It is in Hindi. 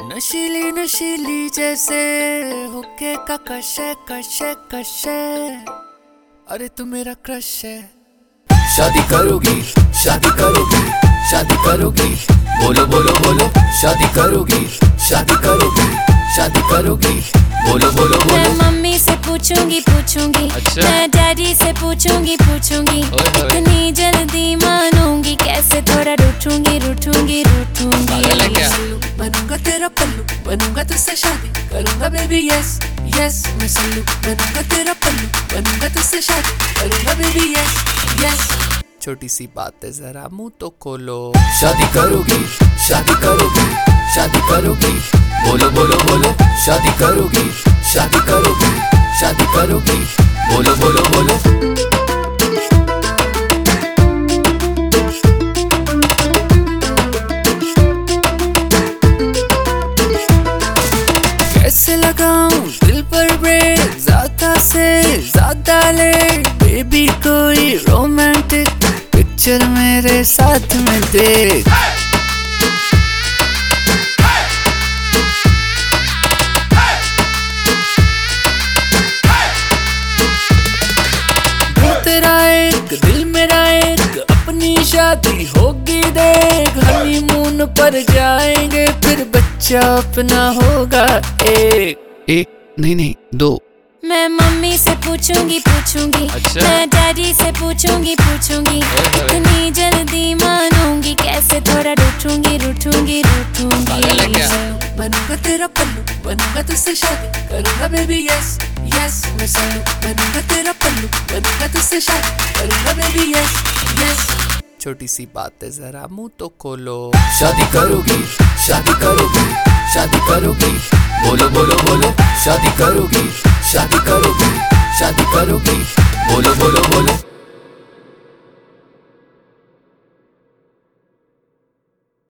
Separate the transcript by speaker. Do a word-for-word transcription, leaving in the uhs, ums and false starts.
Speaker 1: नशीली नशीली जैसे हुक्के का कशे कशे कशे, अरे तू मेरा क्रश है। शादी करोगी शादी करोगी शादी करोगी, बोलो बोलो बोलो शादी करोगी शादी करोगी शादी करोगी, बोलो बोलो बोलो।
Speaker 2: मैं मम्मी से पूछूंगी पूछूंगी
Speaker 3: अच्छा? मैं
Speaker 2: डैडी से पूछूंगी पूछूंगी इतनी जल्दी मानूंगी कैसे, थोड़ा रूठूंगी रूठूंगी रूठूंगी।
Speaker 1: बनूंगा तेरा पल्लू, बनूंगा तुझसे शादी करूंगा बेबी, यस यस मैं सल्लू। बनूंगा तेरा पल्लू, बनूंगा तुझसे शादी करूंगा बेबी, यस यस। छोटी सी बात है जरा मुंह तो खोलो। शादी करोगी शादी करोगी शादी करोगी, बोलो बोलो बोलो शादी करोगी शादी करोगी शादी करोगी, बोलो बोलो बोलो। कैसे लगाऊं दिल पर ब्रेक, ज्यादा से ज्यादा ले बेबी, कोई रोमांटिक पिक्चर मेरे साथ में देख। तेरा एक दिल मेरा एक, अपनी शादी होगी देख। हनीमून पर जाएंगे फिर बच्चा अपना होगा एक। एक नहीं नहीं दो।
Speaker 2: मैं मम्मी से पूछूंगी पूछूंगी
Speaker 3: अच्छा?
Speaker 2: मैं डैडी से पूछूंगी पूछूंगी इतनी जल्दी मानूंगी कैसे, थोड़ा रूठूंगी रूठूंगी रूठूंगी। बनूंगा तेरा पल्लू, बनूंगा तुझसे शादी करूंगा बेबी, यस यस मैं सल्लू। बनूंगा तेरा पल्लू, बनूंगा तुझसे शादी करूंगा बेबी, यस यस। छोटी सी बात है जरा मुंह तो खोलो। शादी करोगी शादी करोगी शादी करोगी, बोलो बोलो बोलो शादी करोगी शादी करोगी शादी करोगी, बोलो बोलो बोलो।